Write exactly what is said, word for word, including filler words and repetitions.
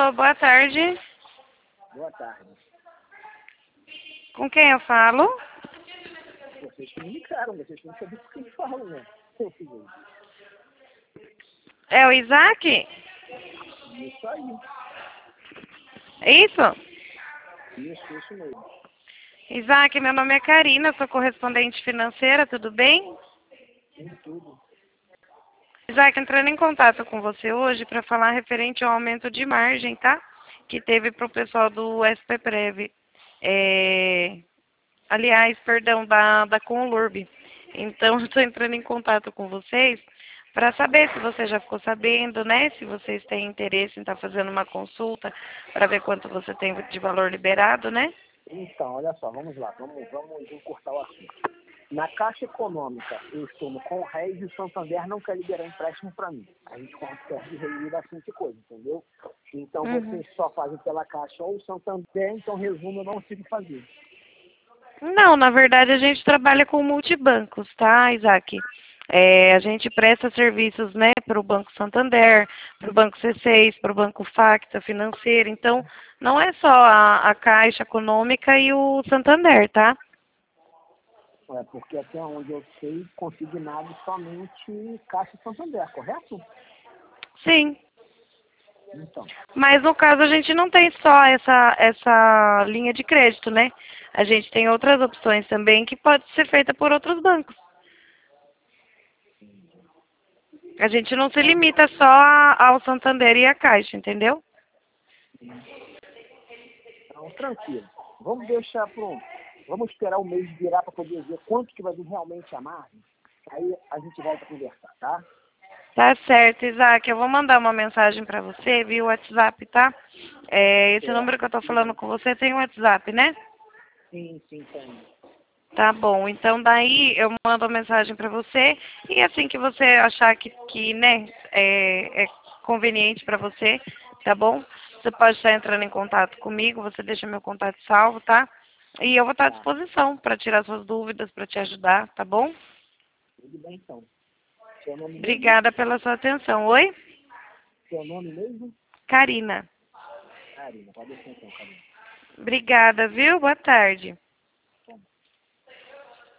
Alô, boa tarde. Boa tarde. Com quem eu falo? Vocês comunicaram, vocês têm que saber o que eles falam, né? É o Isaac? Isso aí. É isso? Isso, isso mesmo. Isaac, meu nome é Karina, sou correspondente financeira, tudo bem? Tem tudo. Isaac, entrando em contato com você hoje para falar referente ao aumento de margem, tá? Que teve para o pessoal do S P Prev. É... Aliás, perdão, da, da Conlurb. Então, estou entrando em contato com vocês para saber se você já ficou sabendo, né? Se vocês têm interesse em estar fazendo uma consulta para ver quanto você tem de valor liberado, né? Então, olha só, vamos lá, vamos, vamos encurtar o assunto. Na Caixa Econômica, eu estou no Conreg e o Santander não quer liberar empréstimo para mim. A gente consegue reunir bastante coisa, entendeu? Então, Uhum. vocês só fazem pela Caixa ou o Santander, então, resumo, eu não consigo fazer. Não, na verdade a gente trabalha com multibancos, tá, Isaac? É, a gente presta serviços, né, para o Banco Santander, para o Banco C seis, para o Banco Facta Financeira. Então, não é só a, a Caixa Econômica e o Santander, tá? É, porque até onde eu sei, consignado somente Caixa e Santander, correto? Sim. Então, Mas no caso a gente não tem só essa, essa linha de crédito, né? A gente tem outras opções também que pode ser feita por outros bancos. A gente não se limita só a- ao Santander e à Caixa, entendeu? então tranquilo. Vamos deixar pronto. Vamos esperar o mês virar para poder ver quanto que vai vir realmente a margem. Aí a gente volta a conversar, tá? Tá certo, Isaac. Eu vou mandar uma mensagem para você via WhatsApp, tá? É, esse É, número que eu tô falando com você tem um WhatsApp, né? sim, sim, tem. Tá bom. Então daí eu mando a mensagem para você e assim que você achar que, que né, é, é conveniente para você, tá bom? Você pode estar entrando em contato comigo, você deixa meu contato salvo, tá? E eu vou estar à Tá, disposição para tirar suas dúvidas, para te ajudar, tá bom? tudo bem então. Seu nome mesmo? Obrigada pela sua atenção. Oi? Seu nome mesmo? Karina. Karina, pode deixar então, Karina. Obrigada, viu? Boa tarde.